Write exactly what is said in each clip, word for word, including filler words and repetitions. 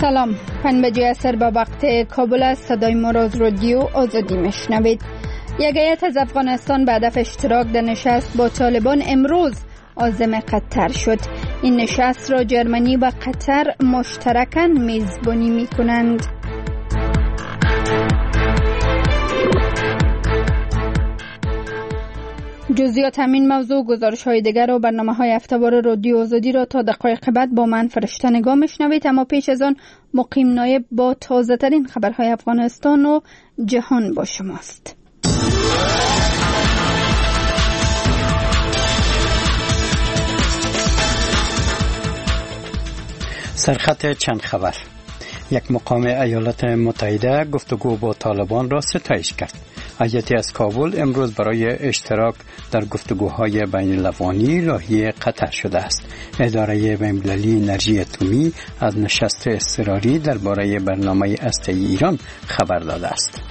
سلام، پنج بجه عصر به وقت کابل است. صدای ما را از رادیو آزادی میشنوید. یک هیئت از افغانستان به هدف اشتراک در نشست با طالبان امروز عازم قطر شد. این نشست را جرمنی و قطر مشترکاً میزبانی میکنند. جزئیات همین موضوع، گزارش های دیگر و برنامه های هفته‌وار رادیو آزادی را تا دقایق بعد با من فرشته نگاه میشنوید. اما پیش از آن مقیم نایب با تازه ترین خبرهای افغانستان و جهان با شماست. سرخط چند خبر. یک مقام ایالات متحده گفتگو با طالبان را ستایش کرد. هیئتی از کابل امروز برای اشتراک در گفتگوهای بین الاقوایی راهی قطر شده است. اداره بین‌المللی انرژی اتمی از نشست اضطراری درباره برنامه هسته‌ای ایران خبر داده است.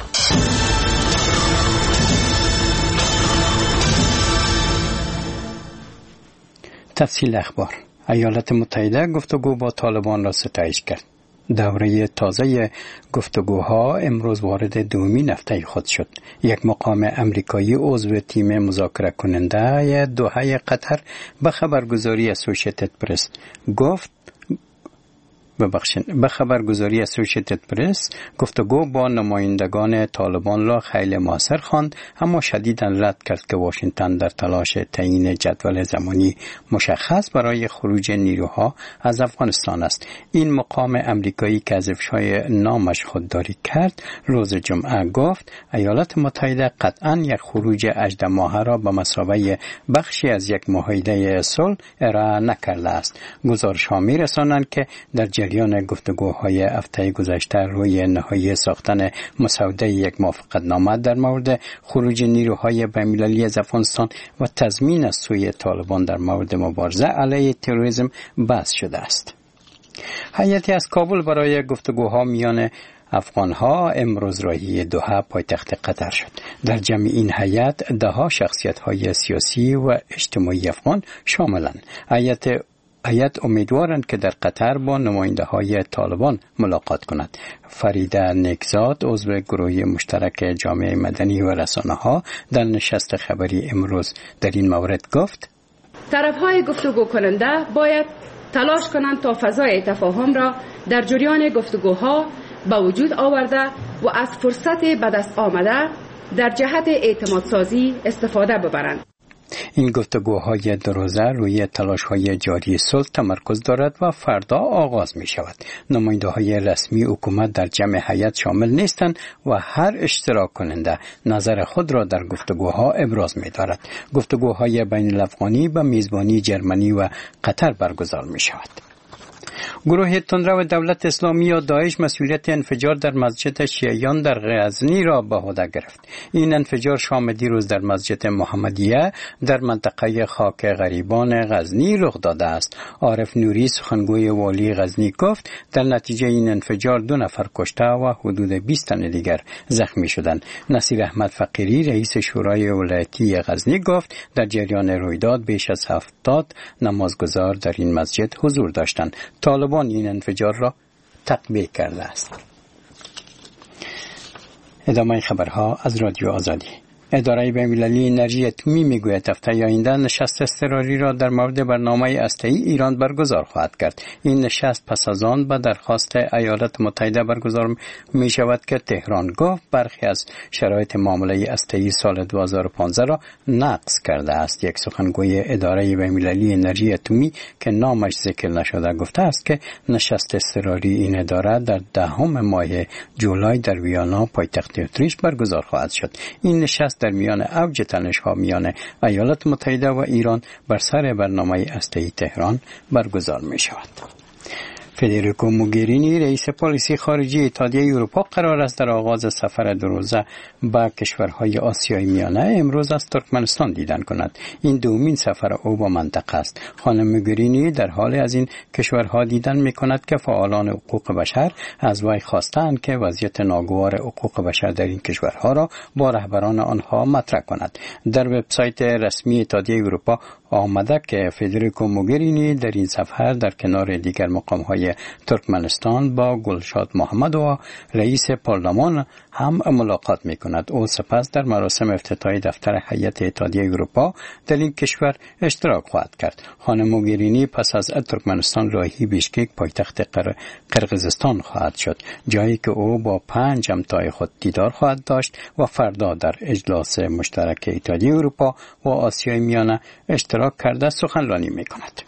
تفصیل اخبار. ایالات متحده گفتگو با طالبان را ستایش کرد. دوره تازه گفتگوها امروز وارد دومین هفته خود شد. یک مقام امریکایی عضو تیم مذاکره کننده دوحه قطر به خبرگزاری اسوشیتد پرس گفت ببخشید به خبرگزاری اسوشیتد پرس گفتگو با نمایندگان طالبان را خیلی موثر خواند، اما شدیداً رد کرد که واشنگتن در تلاش تعیین جدول زمانی مشخص برای خروج نیروها از افغانستان است. این مقام امریکایی که از افشای نامش خودداری کرد روز جمعه گفت ایالات متحده قطعاً یک خروج هجده ماهه را به مثابه بخشی از یک معاهده صلح ارائه نکرده است. گزارش‌ها می‌رسانند که در جریان گفتگوهای هفته گذشته روی نهایی ساختن مسوده یک موافقتنامه در مورد خروج نیروهای بین‌المللی از افغانستان و تضمین از سوی طالبان در مورد مبارزه علیه تروریسم بحث شده است. هیئتی از کابل برای گفتگوها میان افغانها امروز راهی دوحه پایتخت قطر شد. در جمع این هیئت ده ها شخصیت‌های سیاسی و اجتماعی افغان شاملند. هیئت هیئت امیدوارند که در قطر با نماینده های طالبان ملاقات کند. فریده نیکزاد عضو گروه مشترک جامعه مدنی و رسانه ها در نشست خبری امروز در این مورد گفت طرف های گفتگو کننده باید تلاش کنند تا فضای تفاهم را در جریان گفتگوها به وجود آورده و از فرصت به دست آمده در جهت اعتماد سازی استفاده ببرند. این گفتگوهای دو روزه روی تلاش‌های جاری صلح تمرکز دارد و فردا آغاز می شود. نماینده‌های رسمی حکومت در جمع هیئت شامل نیستند و هر اشتراک کننده نظر خود را در گفتگوها ابراز می دارد. گفتگوهای بین الافغانی به میزبانی جرمنی و قطر برگزار می شود. گروه تندرو دولت اسلامی یا داعش مسئولیت انفجار در مسجد شیعیان در غزنی را به عهده گرفت. این انفجار شام دیروز در مسجد محمدیه در منطقه خاک غریبان غزنی رخ داده است. عارف نوری سخنگوی والی غزنی گفت در نتیجه این انفجار دو نفر کشته و حدود بیست تن دیگر زخمی شدند. نصیر احمد فقیری رئیس شورای ولایتی غزنی گفت در جریان رویداد بیش از هفتاد نمازگزار در این مسجد حضور داشتند. طالبان این انفجار را تقبیح کرده است. ادامه خبرها از رادیو آزادی. اداره بین‌المللی انرژی اتمی میگوید هفته آینده نشست اضطراری را در مورد برنامه هسته‌ای ایران برگزار خواهد کرد. این نشست پس از آن به درخواست ایالات متحده برگزار می شود که تهران گفت برخی از شرایط معامله هسته‌ای سال دو هزار و پانزده را نقض کرده است. یک سخنگوی اداره بین‌المللی انرژی اتمی که نامش ذکر نشده گفته است که نشست اضطراری این اداره در دهم ماه جولای در ویانا پایتخت اتریش برگزار خواهد شد. این نشست در میان اوج تنش‌ها میان ایالات متحده و ایران بر سر برنامه هسته‌ای تهران برگزار می شود. فدریکو موگرینی رئیس پالیسی خارجی اتحادیه اروپا قرار است در آغاز سفر دو روزه به کشورهای آسیای میانه امروز از ترکمنستان دیدن کند. این دومین سفر او به منطقه است. خانم موگرینی در حال از این کشورها دیدن می‌کند که فعالان حقوق بشر از وی خواستند که وضعیت ناگوار حقوق بشر در این کشورها را با رهبران آنها مطرح کند. در وبسایت رسمی اتحادیه اروپا آمده که فدریکو موگرینی در این سفر در کنار دیگر مقام‌های ترکمنستان با گلشاد محمدووا رئیس پارلمان هم ملاقات می‌کند. او سپس در مراسم افتتاحی دفتر هیئت اتحادیه اروپا در این کشور اشتراک خواهد کرد. خانم موگرینی پس از ترکمنستان راهی بیشکک پایتخت قرقیزستان خواهد شد، جایی که او با پنج همتای خود دیدار خواهد داشت و فردا در اجلاس مشترک اتحادیه اروپا و آسیای میانه اشتراک کرده سخنرانی می‌کند.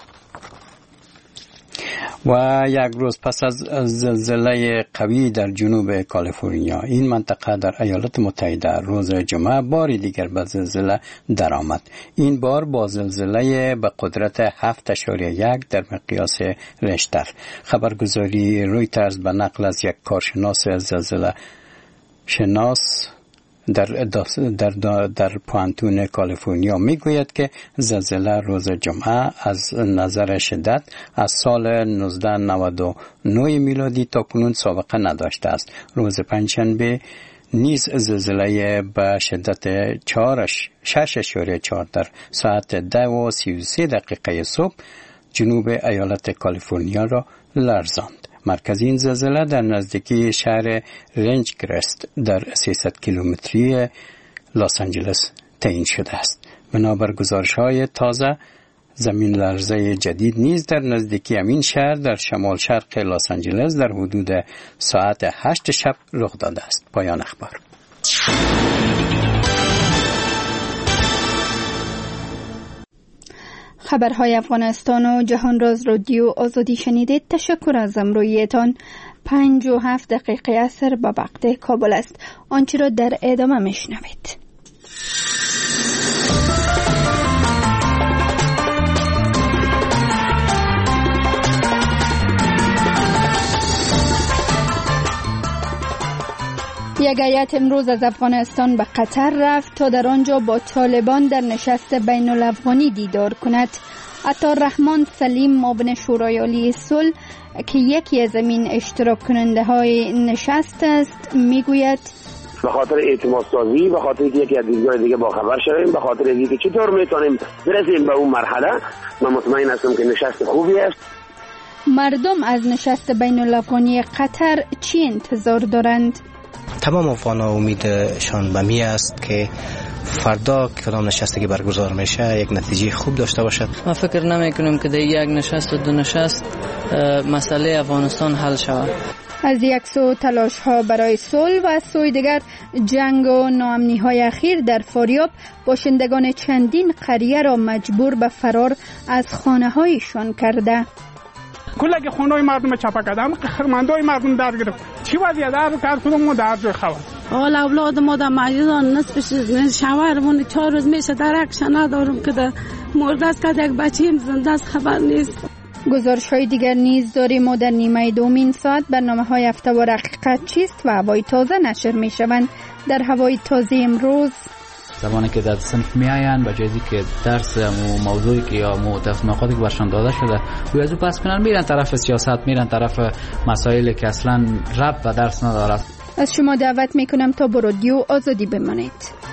و یک روز پس از زلزله قوی در جنوب کالیفرنیا، این منطقه در ایالات متحده روز جمعه باری دیگر به زلزله درآمد. این بار با زلزله به قدرت هفت اشاریه یک در مقیاس ریشتر. خبرگزاری رویترز به نقل از یک کارشناس زلزله شناس در در در, در پوانتون کالیفرنیا میگوید که زلزله روز جمعه از نظر شدت از سال نوزده نود و نه میلادی تا کنون سابقه نداشته است. روز پنجشنبه نیز زلزله به شدت شش اشاریه چهار در ساعت ده و سی و سه دقیقه صبح جنوب ایالت کالیفرنیا را لرزاند. مرکز این زلزله در نزدیکی شهر رنج کرست در سیصد کیلومتری لس آنجلس تعیین شده است. بنابر گزارش‌های تازه، زمین لرزه جدید نیز در نزدیکی همین شهر در شمال شرق لس آنجلس در حدود ساعت هشت شب رخ داده است. پایان اخبار. خبرهای افغانستان و جهان راز رادیو آزادی شنیدید. تشکر از امرویتان. پنج و هفت دقیقه اثر با وقت کابل است. آنچه را در ادامه میشنوید. یک هیئت امروز از افغانستان به قطر رفت تا در آنجا با طالبان در نشست بین الافغانی دیدار کند. عطاررحمان سلیم معاون شورای عالی صلح که یکی از این اشتراک کننده های نشست است میگوید به خاطر اعتماد سازی، به خاطر اینکه یکی از دیدگاه دیگه با خبر شویم، به خاطر اینکه چطور میتونیم برسیم به اون مرحله، من مطمئن هستم که نشست خوبی است. مردم از نشست بین الافغانی قطر چی انتظار دارند؟ تمام افغان‌ها امیدشان به می است که فردا کدام نشستی که برگزار میشه یک نتیجه خوب داشته باشد. ما فکر نمی کنیم که در یک نشست و دو نشست مسئله افغانستان حل شود. از یک سو تلاش ها برای صلح و از سوی دیگر جنگ و ناامنی های اخیر در فاریاب باشندگان چندین قریه را مجبور به فرار از خانه هایشان کرده. کلگی خونه‌های مردم چپا کردن، خرمندای مردم در گرفت. چی وضعیت در کار کنم در جای خواهد. حال اولاد ما در مجلسان نصفش شوهرمون چهار روز میشه درکش ندارم که در مرده است که یک بچه‌ام زنده است خبر نیست. گزارش های دیگر نیز داریم و در نیمه دومین ساعت برنامه های هفته و حقیقت چیست و هوای تازه نشر می شوند. در هوای تازه امروز زمانی که در صنف می آیند به جایی که درس و موضوعی که یا متفقاتی که برشان داده شده و از او پس کنن میرن طرف سیاست، میرن طرف مسائلی که اصلا ربط به درس ندارد. از شما دعوت می کنم تا با رادیو آزادی بمانید.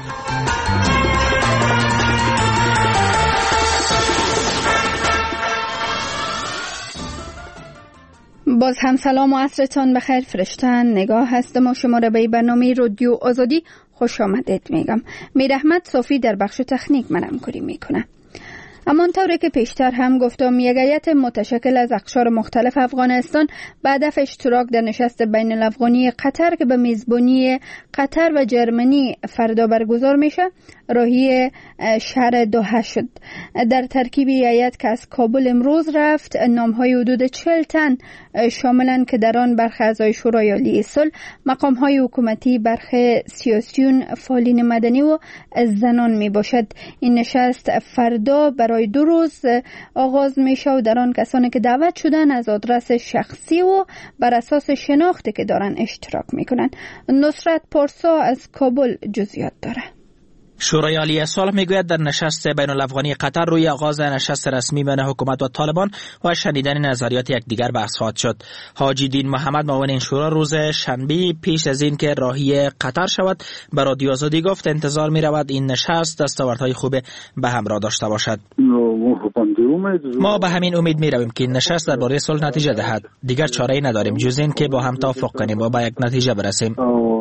باز هم سلام و عصرتان بخیر. فرشتن نگاه هستم و شما را به برنامه رادیو آزادی خوش آمدید میگم. میر احمد صافی در بخش تکنیک من همکاری میکنه. اما طوری که پیشتر هم گفتم، یک هیئت متشکل از اقشار مختلف افغانستان به هدف اشتراک در نشست بین الافغانی قطر که به میزبانی قطر و جرمنی فردا برگزار میشه راهی شهر دوحه شد. در ترکیب هیئت که از کابل امروز رفت نام‌های حدود چهل تن شاملن که در آن برخی اعضای شورای عالی صلح، مقام‌های حکومتی، برخی سیاسیون، فعالین مدنی و زنان می باشد. این نشست فردا برای دو روز آغاز میشه و در آن کسانی که دعوت شدن از آدرس شخصی و بر اساس شناختی که دارن اشتراک میکنن. نصرت پارسا از کابل جزئیات داره. شورای عالی صلح میگوید در نشست بین الافغانی قطر روی آغاز نشست رسمی بین حکومت و طالبان و شنیدن نظریات یکدیگر بحث خواهد شد. حاجی دین محمد معاون این شورا روز شنبه پیش از این که راهی قطر شود به رادیو آزادی گفت انتظار می رود این نشست دستاوردهای خوب به همراه داشته باشد. ما به همین امید می رویم که این نشست درباره صلح نتیجه دهد. دیگر چاره‌ای نداریم جز این که با هم توافق کنیم و به یک نتیجه برسیم.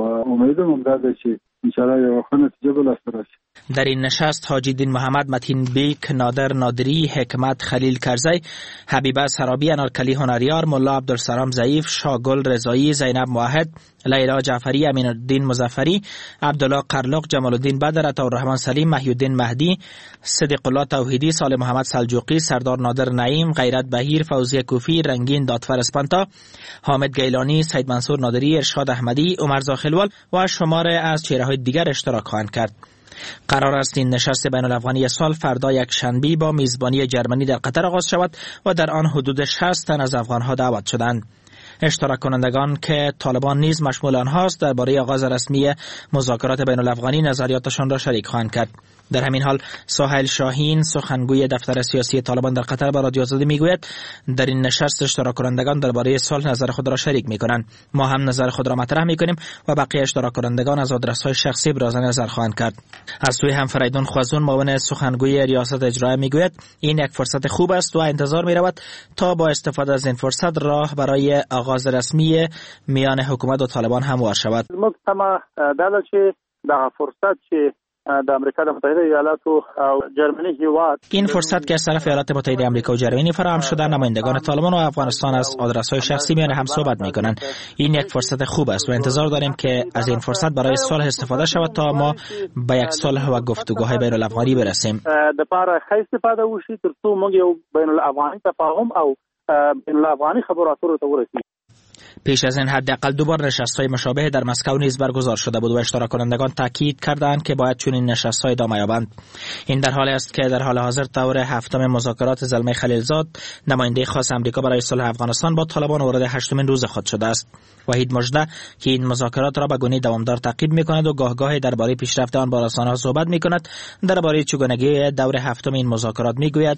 امیدم داده که انشاءالله یو ښه نتیجه به لاسته راشي. در این نشست حاجی دین محمد، متین بیک، نادر نادری، حکمت خلیل کرزی، حبیبه سرابی، انارکلی هنریار، ملا عبدالسلام ضعیف، شاگل رضایی، زینب موحد، لیلا جعفری، امین الدین مظفری، عبدالله قرلق، جمال الدین بدر، عطاالرحمن سلیم، محیالدین مهدی، صدیق الله توحیدی، صالح محمد سلجوقی، سردار نادر نعیم، غیرت بهیر، فوزی کوفی، رنگین دادفر اسپانتا، حامد گیلانی، سید منصور نادری، ارشاد احمدی، عمر زاخلوال و شماره از چهره‌های دیگر اشتراک خواهند کرد. قرار است این نشست بین الافغانی صلح فردا یک شنبه با میزبانی جرمنی در قطر آغاز شود و در آن حدود شصت تن از افغان‌ها دعوت شدند. اشتراک کنندگان که طالبان نیز مشمول آنهاست درباره آغاز رسمی مذاکرات بین الافغانی نظریاتشان را شریک خواهند کرد. در همین حال سهیل شاهین، سخنگوی دفتر سیاسی طالبان در قطر، به رادیو آزادی میگوید در این نشست اشتراک کنندگان درباره صلح نظر خود را شریک میکنند. ما هم نظر خود را مطرح میکنیم و بقیه اشتراک کنندگان از آدرس‌های شخصی ابراز نظر خواهند کرد. از سوی هم فریدون خوازون، معاون سخنگوی ریاست اجرایی، میگوید این یک فرصت خوب است و انتظار میرود تا با استفاده از این فرصت راه برای آغاز رسمی میان حکومت و طالبان هموار شود. ما تمام داده چې دا فرصت چې د امریکا متحده ایالات او جرمنی هیواد این فرصت که از طرف ایالات متحده آمریکا و جرمنی فراهم شده، نمایندگان طالبان و افغانستان از آدرس‌های شخصی میان هم صحبت می‌کنند. این یک فرصت خوب است و انتظار داریم که از این فرصت برای صلح استفاده شود تا ما به یک صلح و گفتگوهای بین الافغانی برسیم. د پاره ښه استفاده وشي ترڅو موږ یو بین الافغاني تفاهم او بین الافغاني خبرو اترو ته ورسیږو. پیش از این حداقل دو بار نشست‌های مشابه در مسکو نیز برگزار شده بود و اشتراک کنندگان تاکید کردند که باید چنین نشست‌های ادامه یابند. این در حالی است که در حال حاضر طور هفتم مذاکرات زلمه خلیلزاد، نماینده خاص آمریکا برای صلح افغانستان، با طالبان وارد هشتمین روز خود شده است. وحید مژده که این مذاکرات را به گونه دوامدار تعقیب می‌کند و گاهگاهی درباره پیشرفت آن با رسانه‌ها صحبت می‌کند، درباره چگونگی دور هفتم این مذاکرات می‌گوید: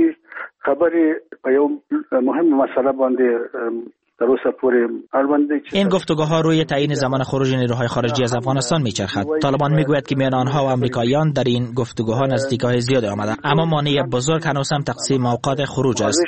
خبری یو مهم مسئله باندې این گفتگوها روی تعیین زمان خروج نیروهای خارجی از افغانستان میچرخد. طالبان میگوید که میان آنها و آمریکاییان در این گفتگوها نزدیکی‌های زیادی آمده، اما مانع بزرگ هنوز هم تقسیم اوقات خروج است.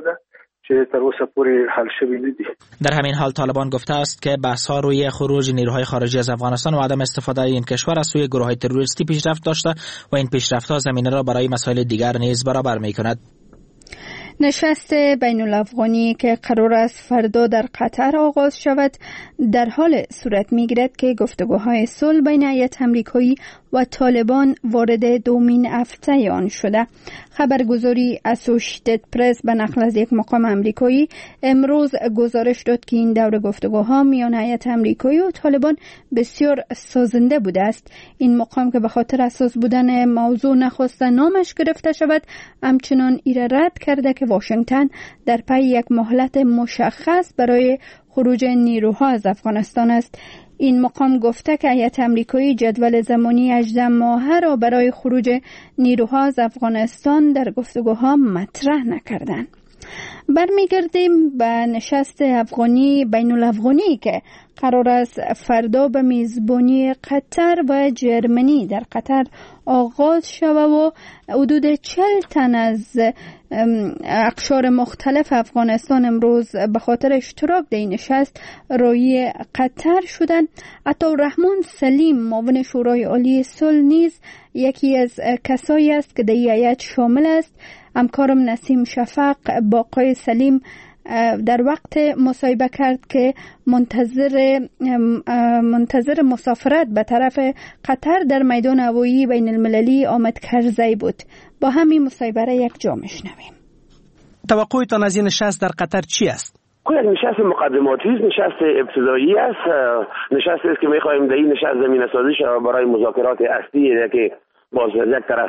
در همین حال طالبان گفته است که بحث‌ها روی خروج نیروهای خارجی از افغانستان و عدم استفاده این کشور از سوی گروه‌های تروریستی پیشرفت داشته و این پیشرفت‌ها زمینه را برای مسائل دیگر نیز برابر می‌کند. نشست بین الافغانی که قرار است فردا در قطر آغاز شود در حال صورت می‌گیرد که گفتگوهای صلح بین هیئت آمریکایی و طالبان وارد دومین هفته آن شده. خبرگزاری اسوشیتد پرس به نقل از یک مقام آمریکایی امروز گزارش داد که این دور گفتگوها میان هیئت آمریکایی و طالبان بسیار سازنده بوده است. این مقام که به خاطر اساس بودن موضوع نخواسته نامش گرفته شود، همچنان ایره رد کرده که واشنگتن در پی یک مهلت مشخص برای خروج نیروها از افغانستان است. این مقام گفته که هیئت آمریکایی جدول زمانی هجده ماهه را برای خروج نیروها از افغانستان در گفتگوها مطرح نکردند. برمیگردیم به نشست افغانی بین الافغانی که قرار است فردا به میزبانی قطر و جرمنی در قطر آغاز شود و حدود چهل تن از اقشار مختلف افغانستان امروز به خاطر اشتراک در این نشست روی قطر شدند. عطاالرحمن سلیم، معاون شورای عالی صلح، نیز یکی از کسایی است که در هیئت شامل است. همکارم نسیم شفق با آقای سلیم در وقت مصاحبه کرد که منتظر منتظر مسافرت به طرف قطر در میدان هوایی بین المللی آمد کرزی بود. با همین مصاحبه را یک جا میشنویم. توقعتان از این نشست در قطر چی است؟ یک نشست مقدماتی است، نشست ابتدایی است، نشستی است که می‌خواهیم در این نشست زمینه سازی شود برای مذاکرات اصلی که باز یک طرف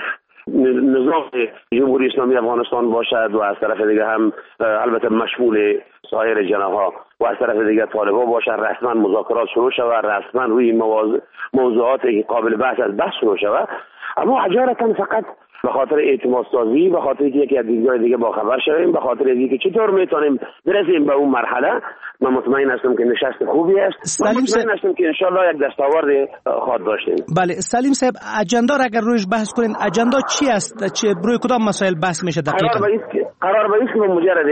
نظام جمهوری اسلامی افغانستان باشد و از طرف دیگه هم البته مشمول سایر جناح‌ها و از طرف دیگه طالبان باشد، رسما مذاکرات شروع شود، رسما روی موضوعات قابل بحث از بحث شروع شود. اما اجارتا فقط به خاطر اعتماد سازی، به خاطر اینکه از دیدگاه دیگه با خبر شویم، به خاطر اینکه چطور میتونیم برسیم به اون مرحله، من مطمئن هستم که نشست خوبی است. من مطمئن هستم که انشالله یک دستاورد خواهد داشتیم. بله سلیم صاحب، اجندا را اگر رویش بحث کنین، اجندا چی است؟ چه روی کدام مسائل بحث میشه دقیقاً؟ قرار به است قرار به است که مجرد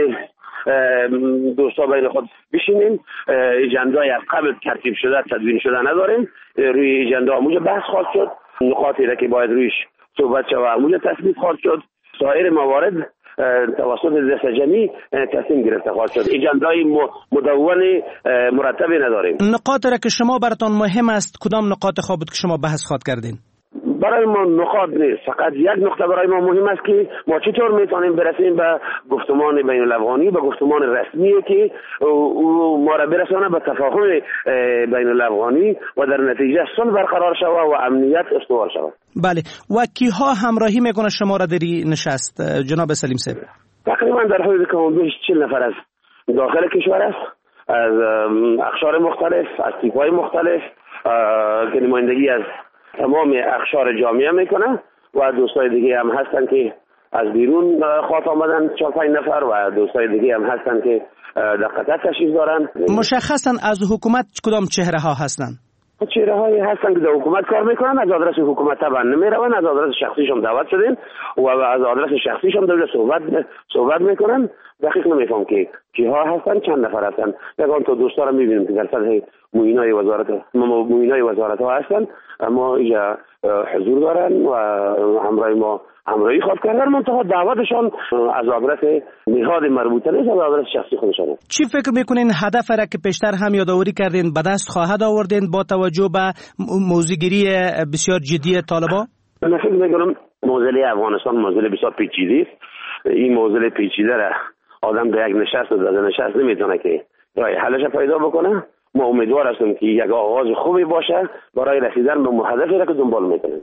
دوستا بین خود بشینیم، اجندای از قبل ترتیب شده تدوین شده نداریم، روی اجندا همونجا بحث خواهد شد، نقاطی را که باید رویش صحبت شود همونجا تصویب خواهد شد، سایر موارد توسط دست جمعی تصمیم گرفته خواهد شد. اجندای مدون مرتبی نداریم. نقاط را که شما براتون مهم است کدام نقاط خواب بود که شما بحث خواهد کردین؟ برای ما نقاط نیست، فقط یک نقطه برای ما مهم است که ما چطور میتونیم برسیم به گفتمان بین الافغانی، به گفتمان رسمی که او ما را برسانه به تفاهم بین الافغانی و در نتیجه صلح برقرار شود و امنیت استوار شود. بله، و کیها همراهی میکنه شما را در نشست جناب سلیم صاحب؟ تقریبا در حدود کم بیش چهل نفر از داخل کشور است، از اقشار مختلف، از تیپ‌های مختلف که نمایندگی از تمام اقشار جامعه میکنه و دوستای دیگه هم هستن که از بیرون خواهد آمدن چهار پنج نفر و دوستای دیگه هم هستن که در قطر تشریف دارن. مشخصا از حکومت کدام چهره ها هستن؟ چهره هایی هستن که در حکومت کار میکنن، از آدرس حکومت طبعا نمیرون، از آدرس شخصیشون دعوت شدن و از آدرس شخصیشون در صحبت صحبت میکنن. دقیق نمیفهم که کیها هستن، چند نفر هستن. یکان تو دوستا رو میبینیم که در سطح معینای وزارت معینای وزارت ها هستن، اما اینجا حضور دارن و همراه ما همراهی خواهد کردن، منتها دعوتشان از آدرس نهاد مربوطه نیست، از آدرس شخصی خودشان. چی فکر میکنین هدف را که پیشتر هم یادآوری کردین به دست خواهد آوردین با توجه به موضوعگیری بسیار جدی طالبان؟ من فکر میکنم موضوع افغانستان موضوع بسیار پیچیده است. این موضوع پیچیده را آدم در یک نشست و در نشست نمیتونه که راه حلش پیدا بکنه. ما امیدوار هستیم که یک آغاز خوبی باشه برای رسیدن به هدفی را که دنبال میکنیم.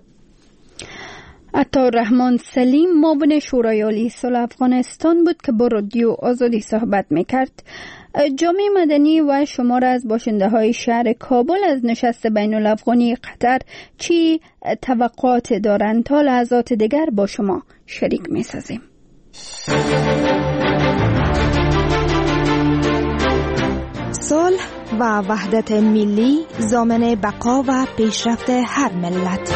عطاررحمان سلیم معاون شورای عالی صلح افغانستان بود که با رادیو آزادی صحبت میکرد. جامعه مدنی و شمار از باشنده های شهر کابل از نشست بین الافغانی قطر چی توقعات دارند؟ تا لحظات دیگر با شما شریک میسازیم. صلح و وحدت ملی ضامن بقا و پیشرفت هر ملت.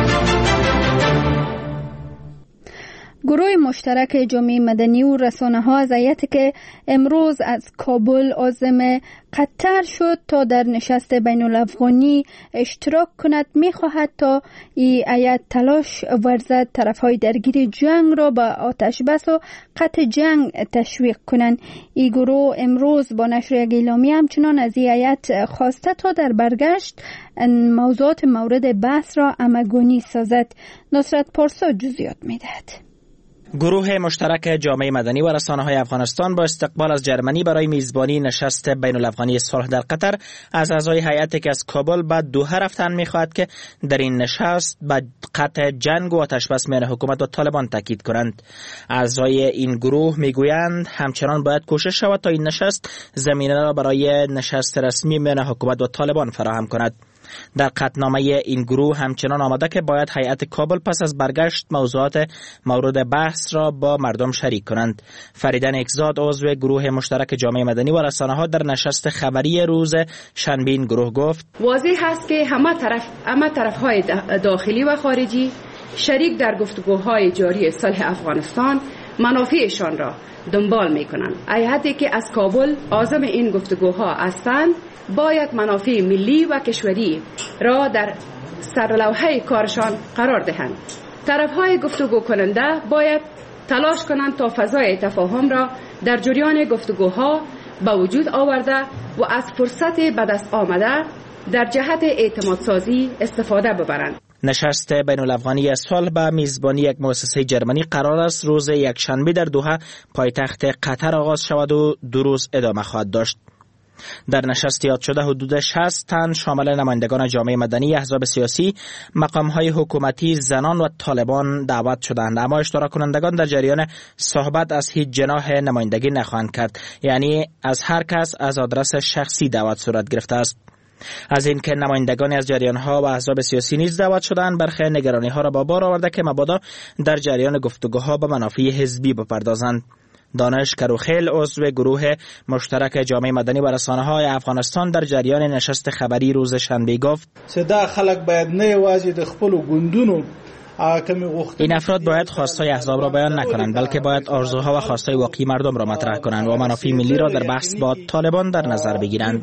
گروه مشترک جامعه مدنی و رسانه ها از هیئتی که امروز از کابل عازم قطر شد تا در نشست بین الافغانی اشتراک کند میخواهد تا این هیئت تلاش ورزد طرفهای درگیر جنگ را به آتش بس و قطع جنگ تشویق کنند. این گروه امروز با نشر یک اعلامیه همچنان از این هیئت خواسته تا در برگشت موضوعات مورد بحث را همگانی سازد. نصرت پارسا جزئیات میدهد. گروه مشترک جامعه مدنی و رسانه‌های افغانستان با استقبال از جرمنی برای میزبانی نشست بین الافغانی صلح در قطر از اعضای هیئتی که از کابل به دوحه رفتن می‌خواهد که در این نشست به قطع جنگ و آتش‌بس میان حکومت و طالبان تاکید کنند. اعضای این گروه میگویند همچنان باید کوشش شود تا این نشست زمینه را برای نشست رسمی میان حکومت و طالبان فراهم کند. در قطعنامه این گروه همچنان آمده که باید هیئت کابل پس از برگشت موضوعات مورد بحث را با مردم شریک کنند. فریدن اکزاد عضو گروه مشترک جامعه مدنی و رسانه‌ها در نشست خبری روز شنبه این گروه گفت: واضح است که همه طرف همه طرف‌های داخلی و خارجی شریک در گفتگوهای جاری صلح افغانستان منافعشان را دنبال می‌کنند. هیئتی که از کابل عازم این گفتگوها هستند باید منافع ملی و کشوری را در سرلوحه کارشان قرار دهند. طرف‌های گفتگو کننده باید تلاش کنند تا فضای تفاهم را در جریان گفتگوها به وجود آورده و از فرصت به دست آمده در جهت اعتماد سازی استفاده ببرند. نشست بین الافغانی صلح به میزبانی یک مؤسسه جرمنی قرار است روز یکشنبه در دوحه پایتخت قطر آغاز شود و دو روز ادامه خواهد داشت. در نشست یاد شده حدود شصت تن شامل نمایندگان جامعه مدنی، احزاب سیاسی، مقام‌های حکومتی، زنان و طالبان دعوت شدند. اما اشتراک کنندگان در جریان صحبت از هیچ جناح نمایندگی نخواهند کرد، یعنی از هر کس از آدرس شخصی دعوت صورت گرفته است. از این که نمایندگانی از جریان‌ها و احزاب سیاسی نیز دعوت شدند، برخی نگرانی‌ها را با بار آورده که مبادا در جریان گفتگوها به منافع حزبی بپردازند. دانش کروخیل، عضو گروه مشترک جامعه مدنی و رسانه‌های افغانستان، در جریان نشست خبری روز شنبه گفت: صدا خلق باید نه یوازې د خپل ګوندونو این افراد باید خواستهای احزاب را بیان نکنند، بلکه باید آرزوها و خواستهای واقعی مردم را مطرح کنند و منافع ملی را در بحث با طالبان در نظر بگیرند.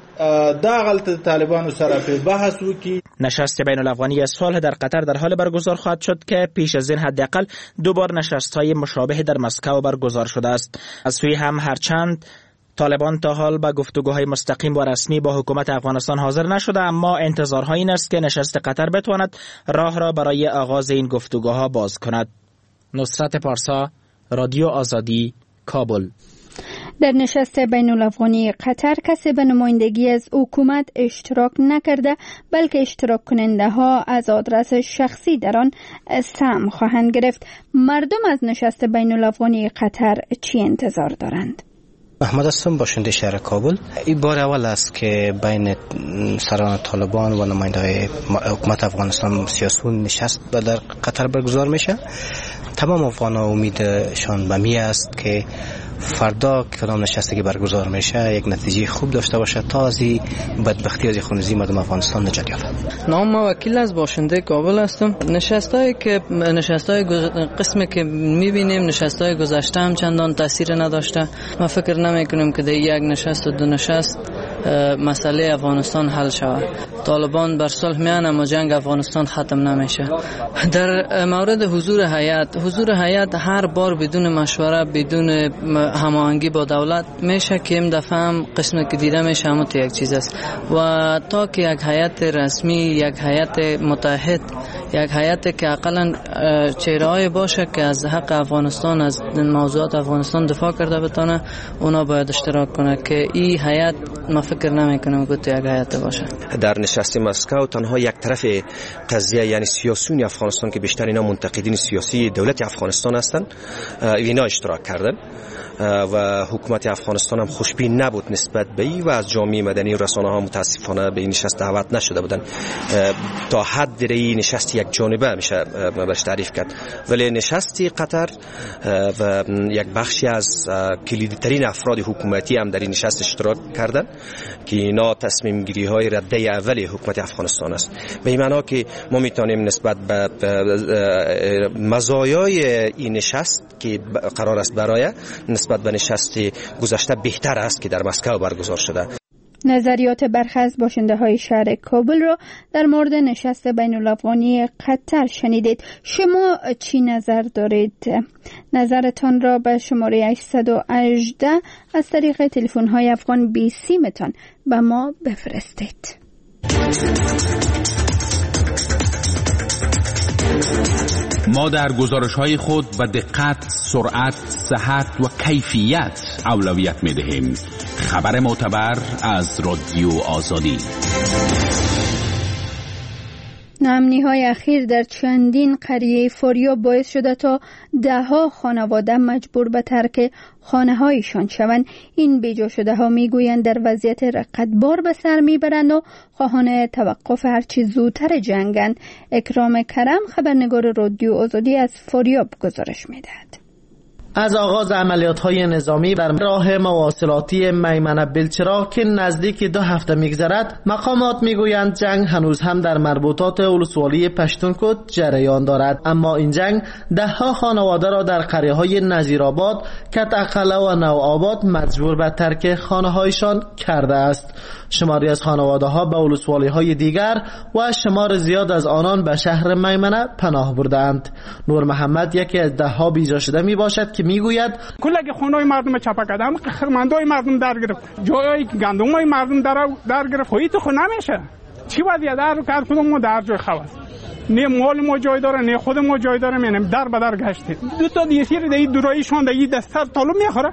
نشست بین الافغانی صلح در قطر در حال برگزار خواهد شد که پیش از این حداقل دو بار نشست‌های مشابه در مسکو برگزار شده است. از سوی هم هرچند طالبان تا حال به گفتگوهای مستقیم و رسمی با حکومت افغانستان حاضر نشده، اما انتظارها این است که نشست قطر بتواند راه را برای آغاز این گفتگوها باز کند. نصرت پارسا، رادیو آزادی، کابل. در نشست بین الافغانی قطر کسی به نمایندگی از حکومت اشتراک نکرده، بلکه اشتراک کننده ها از آدرس شخصی در آن سهم خواهند گرفت. مردم از نشست بین الافغانی قطر چی انتظار دارند؟ محمد هستم، باشنده شهر کابل. این بار اول است که بین سران طالبان و نماینده‌های حکومت افغانستان سیاسیون نشست در قطر برگزار میشه. تمام افغان‌ها امیدشان به می است که فردا کدام نشستی که برگزار میشه یک نتیجه خوب داشته باشه تا از بدبختی از خونریزی مردم افغانستان نجات یابد. نام ما وکیل از باشنده کابل هستم. نشستایی که نشستای قسمی که میبینیم نشستای گذشته هم چندان تاثیر نداشته. ما فکر نمیکنیم که در یک نشست و دو نشست مسئله افغانستان حل شود. طالبان بر صلح میان اما جنگ افغانستان ختم نمیشه. در مورد حضور هیئت، حضور هیئت هر بار بدون مشوره، بدون هماهنگی با دولت میشه که این دفعه هم قسمی که دیده میشه همون یک چیز است و تا که یک هیئت رسمی، یک هیئت متحد، یک هیئت که اقلا چهره‌ای باشه که از حق افغانستان، از موضوعات افغانستان دفاع کرده بتونه، اونا باید اشتراک کنه که این هیئت ما فکر نمیکنم که تو یک هیئت باشه. در نشست مسکو تنها یک طرف قضیه یعنی سیاسیون افغانستان که بیشتر اینا منتقدین سیاسی دولت افغانستان هستند اینا اشتراک کردن و حکومت افغانستان هم خوشبین نبود نسبت به این و از جامعه مدنی و رسانه ها متاسفانه به این نشست دعوت نشده بودن. تا حد این نشست یک جانبه میشه برش تعریف کرد، ولی نشستی قطر و یک بخشی از کلیدی‌ترین افراد حکومتی هم در این نشست اشتراک کردن که اینا تصمیم گیری های رده اولی حکومت افغانستان است. به این معنا که ما میتونیم نسبت به مزایای این نشست که قرار است برای نسبت به نشست گذشته بهتر است که در مسکو برگزار شده. نظریات برخی از باشنده های شهر کابل را در مورد نشست بین الافغانی قطر شنیدید. شما چی نظر دارید؟ نظرتان را به شماره هشتصد و هجده از طریق تلفن های افغان بی سیمتان به ما بفرستید. ما در گزارش‌های خود به دقت، سرعت، صحت و کیفیت اولویت می‌دهیم. خبر معتبر از رادیو آزادی. ناامنی‌های اخیر در چندین قریه فاریاب باعث شده تا ده‌ها خانواده مجبور به ترک خانه‌هایشان شوند. این بیجا شده ها میگویند در وضعیت رقتبار به سر میبرند و خواهان توقف هرچی زودتر جنگند. اکرام کرم، خبرنگار رادیو آزادی از فاریاب گزارش میدهد. از آغاز عملیات‌های نظامی بر راه مواصلاتی میمنه بلچراغ که نزدیک دو هفته می‌گذرد، مقامات می‌گویند جنگ هنوز هم در مربوطات ولسوالی پشتونکوت جریان دارد، اما این جنگ ده‌ها خانواده را در قریه‌های نظیرآباد، کتقله و نوآباد مجبور به ترک خانه‌هایشان کرده است. شماری از خانواده‌ها به ولسوالی‌های دیگر و شمار زیاد از آنان به شهر میمنه پناه بردند. نور محمد یکی از ده‌ها بیجا شده میباشد که میگوید کلگی خونه‌های مردم چپا کردن، خرمندای مردم در گرفت، جایی که گندمای مردم در در گرفت، هیچ خو نمیشه. چی وضعیت در کار کنم ما در جای خواست. نه مال ما جای داره، نه خود ما جای داره، می‌نم در به در گشتیم. دو تا دیسیر دی دورایشون دی دستر طالب میخوره.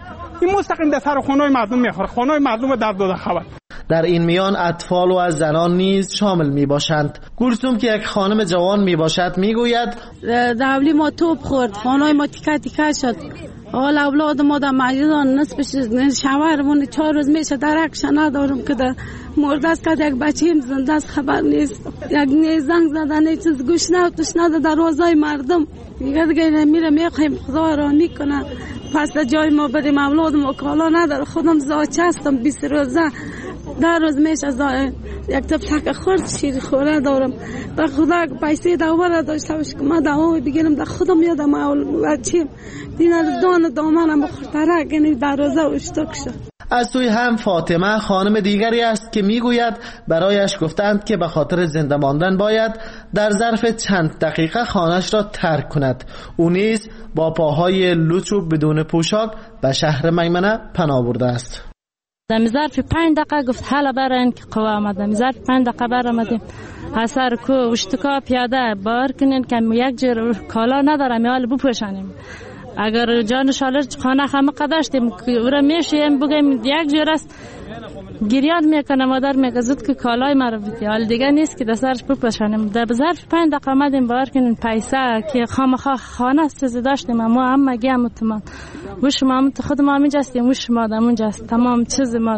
این مستقیم در سر خونه‌های مردم میخوره، خونه‌های مردم رو در دو خبر. در این میان اطفال و از زنان نیز شامل می باشند. گلسوم که یک خانم جوان می باشد می گوید دولی ما توپ خورد، خانه‌های ما تیکه تیکه شد، حال اولاد ما در مجلسان نصفش شوهرمون چهار روز میشه درکش ندارم که در مرده است که یک بچه‌ام زنده است خبر نیست، یک نیز زنگ زدن یک چیز گوش نوتش نده دروازه مردم میگه دیگه میره میخوایم خدا را میکنه پس در جای ما بریم اولاد ما کالا نداره، خودم زاچه هستم بیست روزه در روز میشه زای یک تب تک خورد شیر خوره دارم در خدا پیسه دوباره داشته باشه که ما دوا بگیرم در خودم یادم اول چیم دینا دان دامنم خورتره یعنی در روزه اشتاق شد. از سوی هم فاطمه خانم دیگری است که میگوید برایش گفتند که به خاطر زنده ماندن باید در ظرف چند دقیقه خانه‌اش را ترک کند. او نیز با پاهای لوچ و بدون پوشاک به شهر میمنه پناه برده است. در ظرف پنج دقیقه گفت حالا برای که قوا آمدم، ظرف پنج دقیقه برآمدیم اثر کو اشتکا پیاده بار کنین که یک جور کالا ندارم یا بپوشانیم، اگر جان شالر خانه خمه قداشتیم او را میشیم بگیم یک جور است گریاد میکنه مادر میگه زود که کالای مرا بیتی حال دیگه نیست که دسترش بپوشانیم. در ظرف پنج دقیقه آمدیم بار کنین پیسه که خامخا خانه است داشتیم اما هم مگه مطمئن وش ما خود ما میجستیم وش ما دمونجا است تمام چیز ما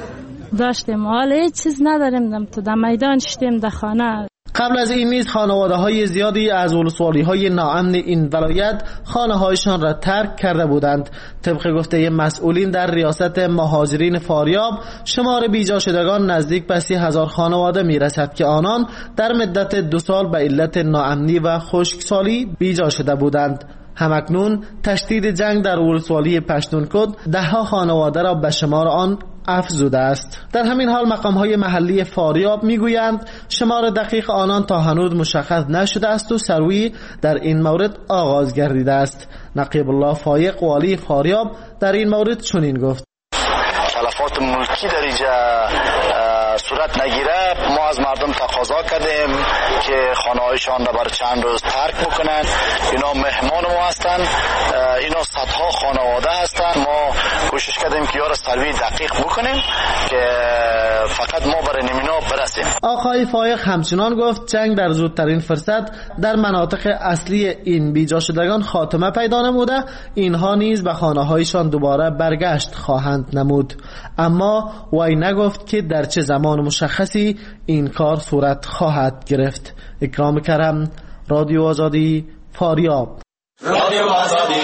داشتیم حال هیچ چیز نداریم دم تو در میدان شدیم در خانه. قبل از این نیز خانواده های زیادی از ولسوالی های ناامن این ولایت خانه هایشان را ترک کرده بودند. طبق گفته مسئولین در ریاست مهاجرین فاریاب شمار بیجا شدگان نزدیک به سی هزار خانواده می رسد که آنان در مدت دو سال به علت ناامنی و خشکسالی بیجا شده بودند. همکنون تشدید جنگ در ولسوالی پشتونکد ده ها خانواده را به شمار آن افزوده است. در همین حال مقام‌های محلی فاریاب میگویند شمار دقیق آنان تا هنوز مشخص نشده است و سروی در این مورد آغاز گردیده است. نقیب الله فایق والی فاریاب در این مورد چنین گفت: تلفات ملکی در اینجا صورت نگیره ما از مردم تقاضا کردیم که خانه‌هایشان را برای چند روز ترک بکنن. اینا مهمان ما هستند، اینا صدها خانواده هستند. ما کوشش کردیم که یار سروی دقیق بکنیم که فقط ما برای نمینا برسیم. آقای فایق همچنان گفت جنگ در زودترین فرصت در مناطق اصلی این بیجا شدگان خاتمه پیدا نموده، اینها نیز به خانه‌هایشان دوباره برگشت خواهند نمود. اما وی نگفت که در چه زمان مشخصی این کار صورت خواهد گرفت. اکرام کرم، رادیو آزادی، فاریاب. رادیو آزادی.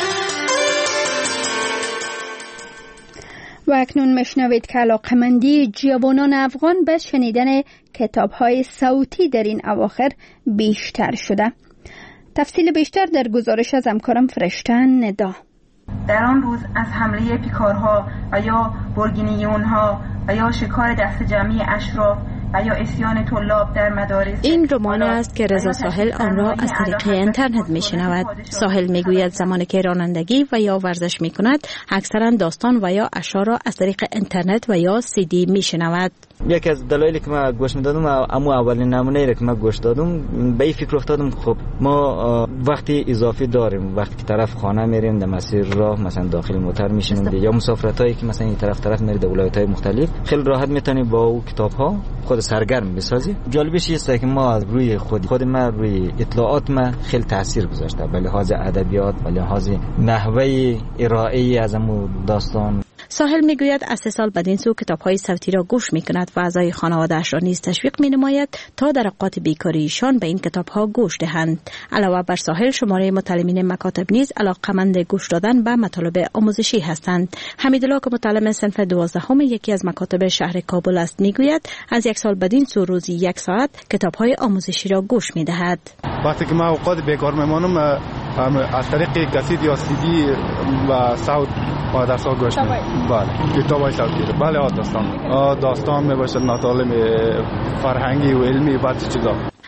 و اکنون مشنوید که علاقمندی جوانان افغان به شنیدن کتاب‌های صوتی در این اواخر بیشتر شده. تفصیل بیشتر در گزارش از همکارم فرشتن ندا. در آن روز از حمله پیکارها و یا برگینیونها و یا شکار دست جمعی اشراف و یا اسیان طلاب در مدارس. این رمان است که رضا ساحل آن را از طریق اینترنت میشنود. ساحل میگوید زمانی که رانندگی و یا ورزش میکند اکثرا داستان و یا اشعار را از طریق اینترنت و یا سی دی میشنود. یکی از دلایلی که ما گوش میدادم اما اولین نمونه ای که ما گوش دادم به این فکر افتادم خب ما وقتی اضافی داریم، وقتی که طرف خانه میریم در مسیر راه مثلا داخل موتور میشینیم یا مسافرتایی که مثلا این طرف طرف میره در ولایت‌های مختلف خیلی راحت میتونی با او کتاب‌ها خود سرگرم بسازی. جالبش است که ما از روی خود خود ما روی اطلاعات ما خیلی تاثیر گذاشته به لحاظ ادبیات، به لحاظ نحوه ارائه از داستان. ساحل میگوید از سه سال بعد این سو کتاب‌های صوتی را گوش میکند و اعضای خانواده‌اش را نیز تشویق مینماید تا در اوقات بیکاریشان به این کتاب‌ها گوش دهند. علاوه بر ساحل شماره متعلمین مکاتب نیز علاقه‌مند گوش دادن به مطالب آموزشی هستند. حمیدالله که متعلم صنف دوازدهم یکی از مکاتب شهر کابل است میگوید از یک سال بعد این سو روزی یک ساعت کتاب‌های آموزشی را گوش میدهد. وقتی که ما اوقات بیکار میمانم از طریق کاسید یا سی دی و صوت و درس‌ها گوش میدم. بله کتاب‌های صوتی. بله داستان داستان میباشد، مطالب فرهنگی و علمی و بعضی چیزا.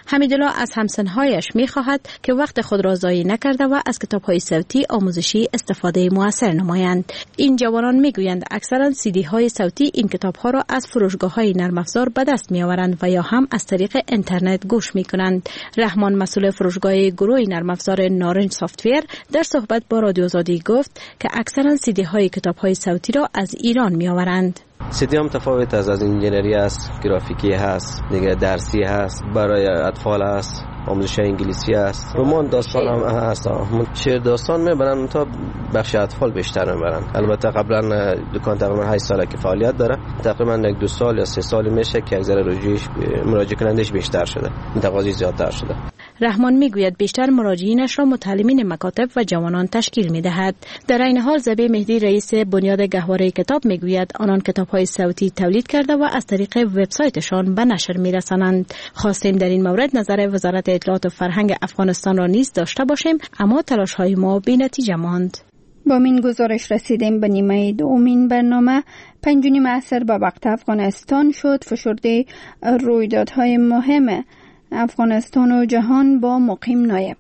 حمیدالله از همسنهایش می‌خواهد که وقت خود را ضایع نکرده و از کتاب‌های صوتی آموزشی استفاده موثر نمایند. این جوانان می‌گویند اکثرا سیدی‌های صوتی این کتاب‌ها را از فروشگاه‌های نرم افزار به دست می‌آورند و یا هم از طریق اینترنت گوش می‌کنند. رحمان مسئول فروشگاه گروه نرم افزار نارنج سافت‌ویر در صحبت با رادیو آزادی گفت که اکثرا سیدی‌های کتاب‌های صوتی را از ایران می‌آورند. سیدی هم متفاوت است، از انجینری است، گرافیکی هست، دیگه درسی هست، برای اطفال هست، آموزش انگلیسی است، رمان داستان هم هست. شعر داستان میبرن تا بخش اطفال بیشتر میبرن. البته قبلا دکان تقریبا هشت ساله که فعالیت داره، تقریبا یک دو سال یا سه سال میشه که یک ذره رجوعش مراجعه کنندش بیشتر شده، تقاضا زیادتر شده. رحمان میگوید بیشتر مراجعینش را متعلمین مکاتب و جوانان تشکیل میدهد. در این حال زبی مهدی رئیس بنیاد گهواره کتاب میگوید آنان کتاب‌های صوتی تولید کرده و از طریق وبسایتشان به نشر میرسانند. خواستیم در این مورد نظر وزارت اطلاعات و فرهنگ افغانستان را نیز داشته باشیم، اما تلاش‌های ما بی‌نتیجه ماند. با این گزارش رسیدیم به نیمه دومین برنامه. پنج و نیم عصر به وقت افغانستان شد. فشرده رویدادهای مهم افغانستان و جهان با مقیم نایب.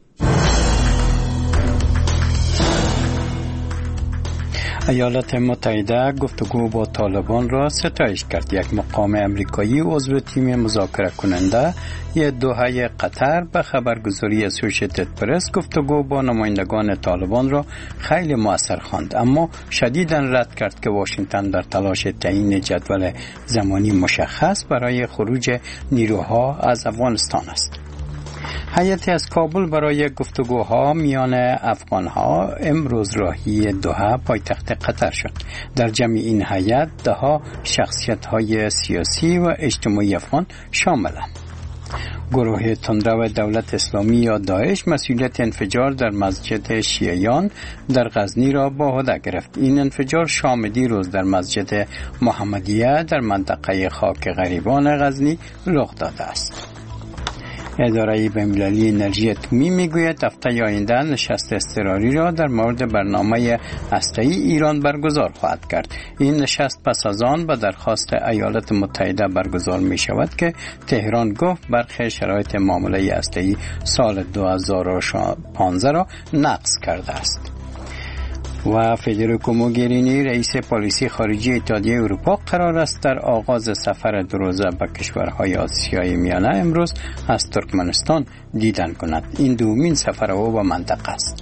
ایالات متحده گفتگو با طالبان را ستایش کرد. یک مقام امریکایی عضو تیم مذاکره کننده یه دوحه قطر به خبرگزاری اسوشیتد پرس گفتگو با نمایندگان طالبان را خیلی مؤثر خواند، اما شدیداً رد کرد که واشنگتن در تلاش تعیین جدول زمانی مشخص برای خروج نیروها از افغانستان است. هیئتی از کابل برای گفتگوها میان افغانها امروز راهی دوحه پایتخت قطر شد. در جمع این هیئت دهها شخصیت‌های سیاسی و اجتماعی افغان شاملند. گروه تندرو دولت اسلامی یا داعش مسئولیت انفجار در مسجد شیعیان در غزنی را به عهده گرفت. این انفجار شام دیروز در مسجد محمدیه در منطقه خاک غریبان غزنی رخ داده است. اداره بین‌المللی انرژی اتمی میگوید هفته آینده نشست اضطراری را در مورد برنامه هسته‌ای ایران برگزار خواهد کرد. این نشست پس از آن به درخواست ایالات متحده برگزار می شود که تهران گفت برخی شرایط معامله هسته‌ای سال دو هزار و پانزده را نقض کرده است. و فدریکو موگرینی رئیس پالیسی خارجی اتحادیه اروپا قرار است در آغاز سفر دو روزه به کشورهای آسیای میانه امروز از ترکمنستان دیدن کند. این دومین سفر او به منطقه است.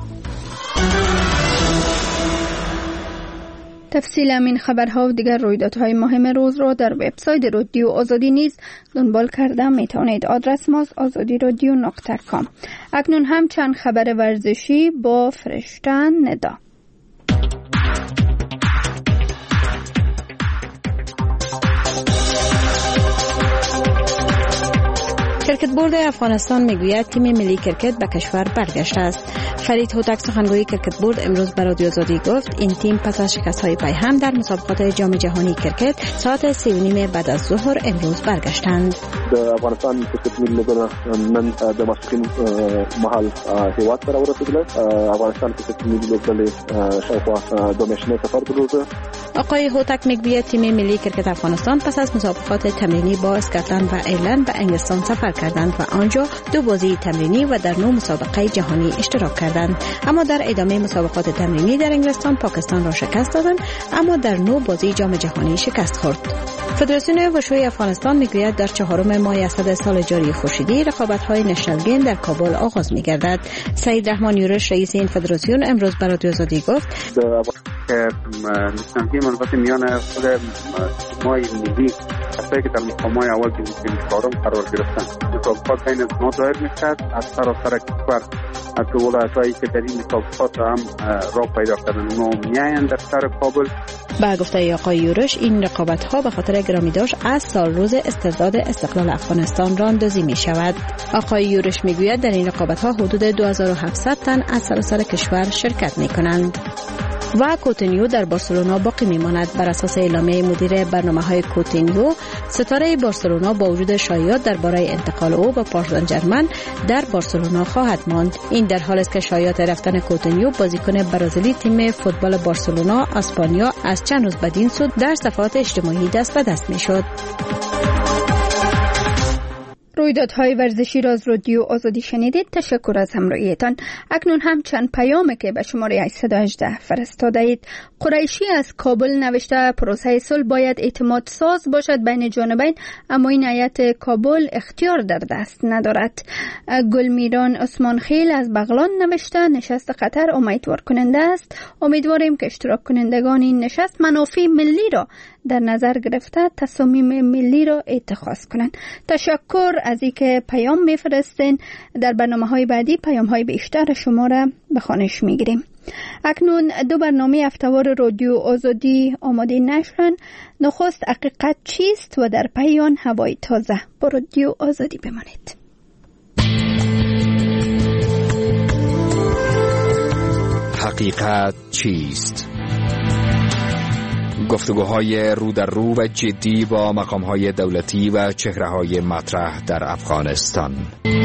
تفصیل این خبرها و دیگر رویدادهای مهم روز را در وبسایت رادیو آزادی نیز دنبال کرده میتوانید. آدرس ما آزادی رادیو نقطه کام. اکنون هم چند خبر ورزشی با فرشته ندا. کرکت بورد افغانستان میگوید تیم ملی کرکت به کشور برگشته است. فرید هوتک سخنگوی کرکت بورد امروز به رادیو آزادی گفت این تیم پس از شکست‌های پیهم در مسابقات جام جهانی کرکت ساعت سه و نیم بعد از ظهر امروز برگشتند. افغانستان کرکت ملی نن د ماسپښین مهال هیواد ته ورسېدل. افغانستان کرکت ملی لوبډلې شاوخوا دوه میاشتې سفر درلوده. آقای هوتک میگوید تیم ملی کرکت افغانستان پس از مسابقات تمرینی با اسکاتلند و ایرلند به انگلستان سفر کردند و آنجا دو بازی تمرینی و در نو مسابقه جهانی اشتراک کردند. اما در ادامه مسابقات تمرینی در انگلستان پاکستان را شکست دادند، اما در نو بازی جام جهانی شکست خورد. فدراسیون وشوی افغانستان میگوید در چهارم ماه اسد سال جاری خورشیدی رقابت‌های نشنال گیم در کابل آغاز می‌گردد. سعید رحمان یورش رئیس این فدراسیون امروز به رادیو آزادی گفت نشنال گیم البته میان خود ماه ملی هسته که در مقام‌های اول که چهارم قرار گرفتن. مسابقات بین ما دایر می‌شود از سراسر کشور. از ولایت‌هایی که در این مسابقات هم راه پیدا کردن اونها می‌آیند در شهر کابل. با گفته آقای یورش این رقابت‌ها به خاطر گرامیداشت از سال روز استرداد استقلال افغانستان را اندازی می‌شود. آقای یورش می‌گوید در این رقابت‌ها حدود دو هزار و هفتصد تن از سراسر کشور شرکت می‌کنند. و کوتینیو در بارسلونا باقی میماند. بر اساس اعلامیه مدیر برنامه‌های کوتینیو، ستاره بارسلونا با وجود شایعات درباره انتقال او به پاریس سن ژرمن در بارسلونا خواهد ماند. این در حالی است که شایعات رفتن کوتینیو بازیکن برزیلی تیم فوتبال بارسلونا اسپانیا از چند روز بدین سود در صفحات اجتماعی دست به دست میشد. رویدادهای ورزشی را از رادیو آزادی شنیدید. تشکر از همراهیتان. اکنون هم چند پیامی که به شماره هشتصد و هجده فرستاده اید. قریشی از کابل نوشته پروسه صلح باید اعتماد ساز باشد بین جانبین، اما این هیئت کابل اختیار در دست ندارد. گلمیران عثمان خیل از بغلان نوشته نشست قطر امیدوار کننده است. امیدواریم که اشتراک کنندگان این نشست منافع ملی را در نظر گرفته تصامیم ملی را اتخاذ کنند. تشکر از اینکه پیام میفرستین. در برنامه‌های بعدی پیام‌های بیشتر شما را به خوانش میگیریم. اکنون دو برنامه هفته‌وار رادیو آزادی آماده نشرن. نخست حقیقت چیست و در پی آن هوای تازه. با رادیو آزادی بمانید. حقیقت چیست؟ گفتگوهای رو در رو و جدی با مقام‌های دولتی و چهره‌های مطرح در افغانستان.